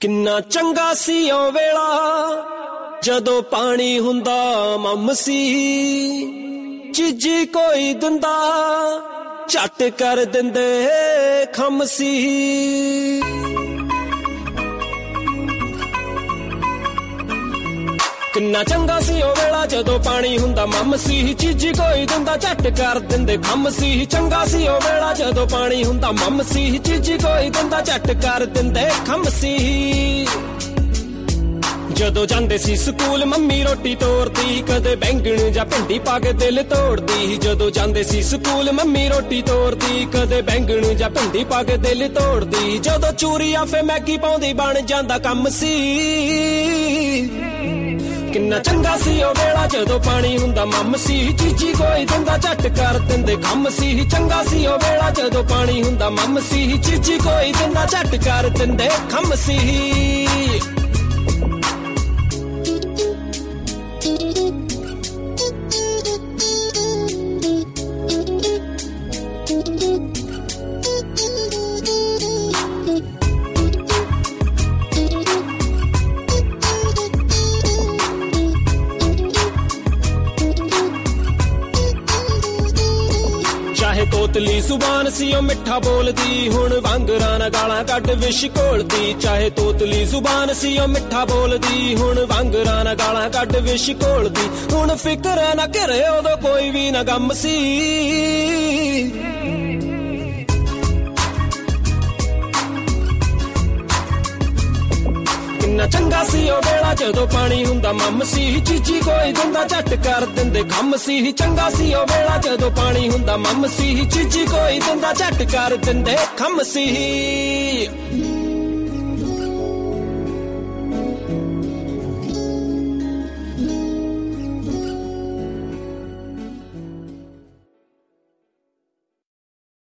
ਕਿੰਨਾ ਚੰਗਾ ਸੀ ਉਹ ਵੇਲਾ ਜਦੋਂ ਪਾਣੀ ਹੁੰਦਾ ਮਮ ਸੀ ਚੀਜੀ ਕੋਈ ਦਿੰਦਾ ਝੱਟ ਕਰ ਦਿੰਦੇ ਖਮ ਸੀ ਕਿੰਨਾ ਚੰਗਾ ਸੀ ਉਹ ਵੇਲਾ ਜਦੋਂ ਪਾਣੀ ਹੁੰਦਾ ਮਮ ਸੀ ਚੀਜੀ ਕੋਈ ਦਿੰਦਾ ਝੱਟ ਕਰ ਦਿੰਦੇ ਖਮ ਸੀ ਚੰਗਾ ਸੀ ਉਹ ਵੇਲਾ ਜਦੋਂ ਪਾਣੀ ਹੁੰਦਾ ਮਮ ਸੀ ਚੀਜੀ ਕੋਈ ਦਿੰਦਾ ਝੱਟ ਕਰ ਦਿੰਦੇ ਖਮ ਸੀ ਜਦੋਂ ਜਾਂਦੇ ਸੀ ਸਕੂਲ ਮੰਮੀ ਰੋਟੀ ਤੋਰਦੀ ਕਦੇ ਬੈਂਗਣ ਜਾਂ ਭਿੰਡੀ ਪਾ ਕੇ ਦਿਲ ਤੋੜਦੀ ਜਦੋਂ ਜਾਂਦੇ ਸੀ ਸਕੂਲ ਮੰਮੀ ਰੋਟੀ ਤੋਰਦੀ ਕਦੇ ਬੈਂਗਣ ਜਾਂ ਭਿੰਡੀ ਪਾ ਕੇ ਦਿਲ ਤੋੜਦੀ ਜਦੋਂ ਚੂਰੀ ਆਫੇ ਮੈਗੀ ਪਾਉਂਦੀ ਬਣ ਜਾਂਦਾ ਕੰਮ ਸੀ ਕਿੰਨਾ ਚੰਗਾ ਸੀ ਉਹ ਵੇਲਾ ਜਦੋਂ ਪਾਣੀ ਹੁੰਦਾ ਮਮ ਸੀ ਚੀਜੀ ਕੋਈ ਦਿੰਦਾ ਝੱਟ ਕਰ ਦਿੰਦੇ ਖਮ ਸੀ ਚੰਗਾ ਸੀ ਉਹ ਵੇਲਾ ਜਦੋਂ ਪਾਣੀ ਹੁੰਦਾ ਮਮ ਸੀ ਚੀਜੀ ਕੋਈ ਦਿੰਦਾ ਝੱਟ ਕਰ ਦਿੰਦੇ ਖਮ ਸੀ ਤੋਤਲੀ ਜ਼ੁਬਾਨ ਸੀ ਉਹ ਮਿੱਠਾ ਬੋਲਦੀ ਹੁਣ ਵਾਂਗਰਾਂ ਨਾਲ ਗਾਲਾਂ ਕੱਢ ਵਿਸ਼ ਘੋਲਦੀ ਚਾਹੇ ਤੋਤਲੀ ਜ਼ੁਬਾਨ ਸੀ ਉਹ ਮਿੱਠਾ ਬੋਲਦੀ ਹੁਣ ਵਾਂਗਰਾਂ ਨਾਲ ਗਾਲਾਂ ਕੱਢ ਵਿਸ਼ ਘੋਲਦੀ ਹੁਣ ਫਿਕਰ ਨਾ ਘਰੇ ਉਦੋਂ ਕੋਈ ਵੀ ਨਾ ਗਮ ਸੀ ਕਿੰਨਾ ਚੰਗਾ ਸੀ ਉਹ ਵੇਲਾ ਜਦੋਂ ਪਾਣੀ ਹੁੰਦਾ ਮਮ ਸੀ ਚੀਜੀ ਕੋਈ ਦਿੰਦਾ ਝੱਟ ਕਰ ਦਿੰਦੇ ਖਮ ਸੀ ਚੰਗਾ ਸੀ ਉਹ ਵੇਲਾ ਜਦੋਂ ਪਾਣੀ ਹੁੰਦਾ ਮਮ ਸੀ ਚੀਜੀ ਕੋਈ ਦਿੰਦਾ ਝੱਟ ਕਰ ਦਿੰਦੇ ਖਮ ਸੀ